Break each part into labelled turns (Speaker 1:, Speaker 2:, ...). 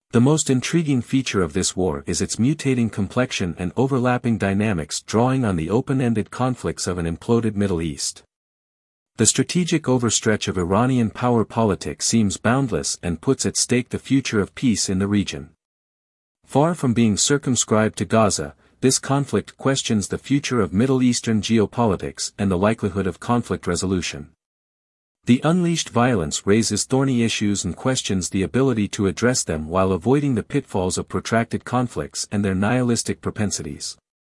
Speaker 1: The most intriguing feature of this war is its mutating complexion and overlapping dynamics drawing on the open-ended conflicts of an imploded Middle East. The strategic overstretch of Iranian power politics seems boundless and puts at stake the future of peace in the region. Far from being circumscribed to Gaza, this conflict questions the future of Middle Eastern geopolitics and the likelihood of conflict resolution. The unleashed violence raises thorny issues and questions the ability to address them while avoiding the pitfalls of protracted conflicts and their nihilistic propensities.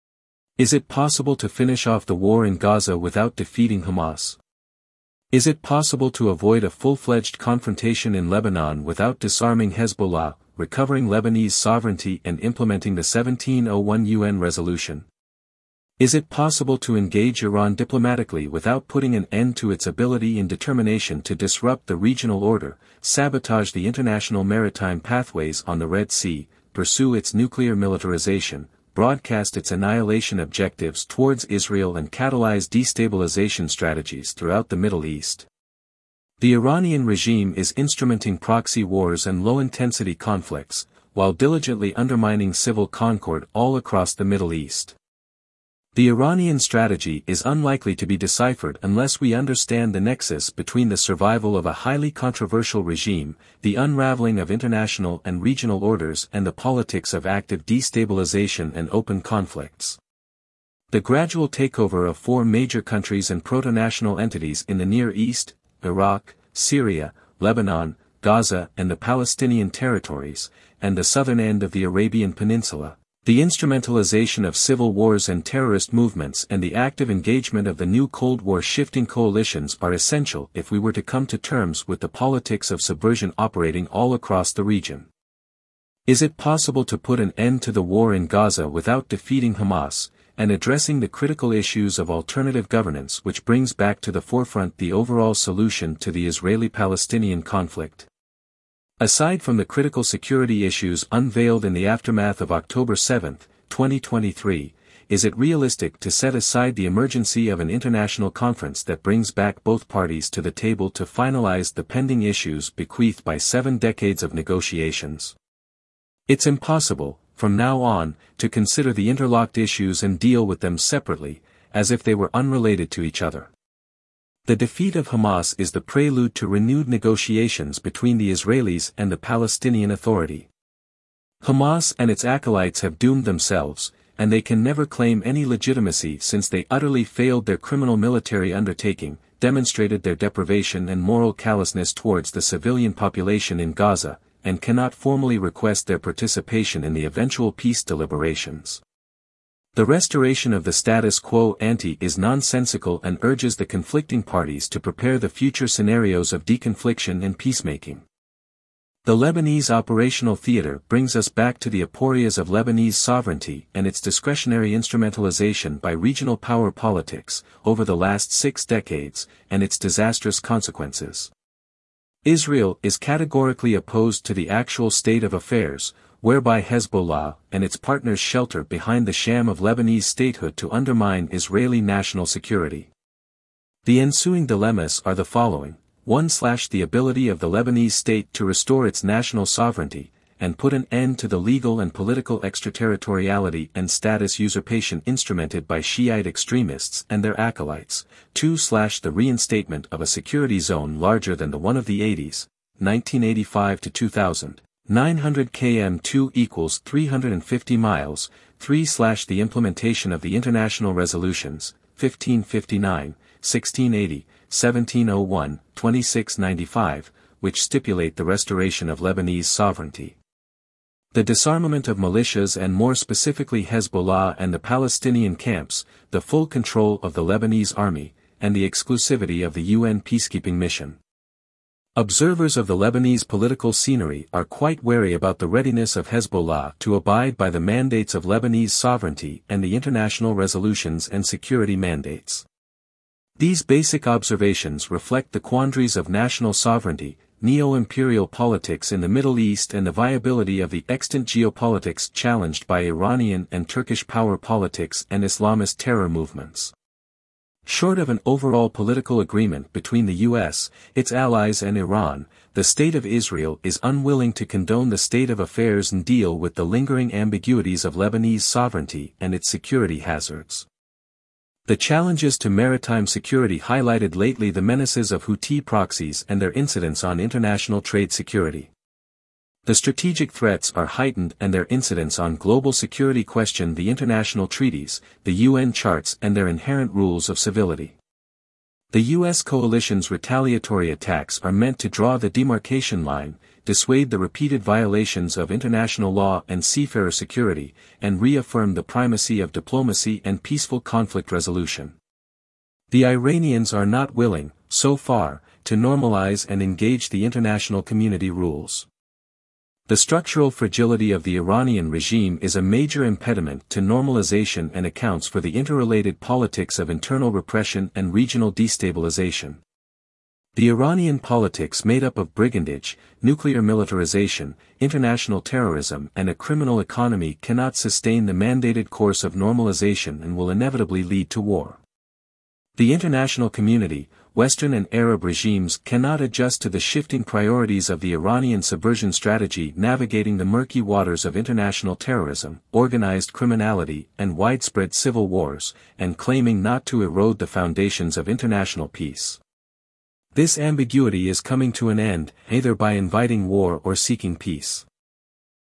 Speaker 1: Is it possible to finish off the war in Gaza without defeating Hamas? Is it possible to avoid a full-fledged confrontation in Lebanon without disarming Hezbollah, recovering Lebanese sovereignty and implementing the 1701 UN resolution? Is it possible to engage Iran diplomatically without putting an end to its ability and determination to disrupt the regional order, sabotage the international maritime pathways on the Red Sea, pursue its nuclear militarization, broadcast its annihilation objectives towards Israel and catalyze destabilization strategies throughout the Middle East? The Iranian regime is instrumenting proxy wars and low-intensity conflicts, while diligently undermining civil concord all across the Middle East. The Iranian strategy is unlikely to be deciphered unless we understand the nexus between the survival of a highly controversial regime, the unraveling of international and regional orders and the politics of active destabilization and open conflicts. The gradual takeover of four major countries and proto-national entities in the Near East, Iraq, Syria, Lebanon, Gaza and the Palestinian territories, and the southern end of the Arabian Peninsula. The instrumentalization of civil wars and terrorist movements and the active engagement of the new Cold War shifting coalitions are essential if we were to come to terms with the politics of subversion operating all across the region. Is it possible to put an end to the war in Gaza without defeating Hamas, and addressing the critical issues of alternative governance which brings back to the forefront the overall solution to the Israeli-Palestinian conflict? Aside from the critical security issues unveiled in the aftermath of October 7, 2023, is it realistic to set aside the emergency of an international conference that brings back both parties to the table to finalize the pending issues bequeathed by 7 decades of negotiations? It's impossible, from now on, to consider the interlocked issues and deal with them separately, as if they were unrelated to each other. The defeat of Hamas is the prelude to renewed negotiations between the Israelis and the Palestinian Authority. Hamas and its acolytes have doomed themselves, and they can never claim any legitimacy since they utterly failed their criminal military undertaking, demonstrated their deprivation and moral callousness towards the civilian population in Gaza, and cannot formally request their participation in the eventual peace deliberations. The restoration of the status quo ante is nonsensical and urges the conflicting parties to prepare the future scenarios of deconfliction and peacemaking. The Lebanese operational theater brings us back to the aporias of Lebanese sovereignty and its discretionary instrumentalization by regional power politics over the last 6 decades, and its disastrous consequences. Israel is categorically opposed to the actual state of affairs, whereby Hezbollah and its partners shelter behind the sham of Lebanese statehood to undermine Israeli national security. The ensuing dilemmas are the following: 1. The ability of the Lebanese state to restore its national sovereignty, and put an end to the legal and political extraterritoriality and status usurpation instrumented by Shiite extremists and their acolytes. 2. The reinstatement of a security zone larger than the one of the 80s, 1985 to 2000. 900 km 2 equals 350 miles, 3. The implementation of the international resolutions, 1559, 1680, 1701, 2695, which stipulate the restoration of Lebanese sovereignty. The disarmament of militias and more specifically Hezbollah and the Palestinian camps, the full control of the Lebanese army, and the exclusivity of the UN peacekeeping mission. Observers of the Lebanese political scenery are quite wary about the readiness of Hezbollah to abide by the mandates of Lebanese sovereignty and the international resolutions and security mandates. These basic observations reflect the quandaries of national sovereignty, neo-imperial politics in the Middle East and the viability of the extant geopolitics challenged by Iranian and Turkish power politics and Islamist terror movements. Short of an overall political agreement between the US, its allies and Iran, the State of Israel is unwilling to condone the state of affairs and deal with the lingering ambiguities of Lebanese sovereignty and its security hazards. The challenges to maritime security highlighted lately the menaces of Houthi proxies and their incidence on international trade security. The strategic threats are heightened and their incidence on global security question the international treaties, the UN charts and their inherent rules of civility. The U.S. coalition's retaliatory attacks are meant to draw the demarcation line, dissuade the repeated violations of international law and seafarer security, and reaffirm the primacy of diplomacy and peaceful conflict resolution. The Iranians are not willing, so far, to normalize and engage the international community rules. The structural fragility of the Iranian regime is a major impediment to normalization and accounts for the interrelated politics of internal repression and regional destabilization. The Iranian politics made up of brigandage, nuclear militarization, international terrorism and a criminal economy cannot sustain the mandated course of normalization and will inevitably lead to war. The international community, Western and Arab regimes cannot adjust to the shifting priorities of the Iranian subversion strategy navigating the murky waters of international terrorism, organized criminality and widespread civil wars, and claiming not to erode the foundations of international peace. This ambiguity is coming to an end, either by inviting war or seeking peace.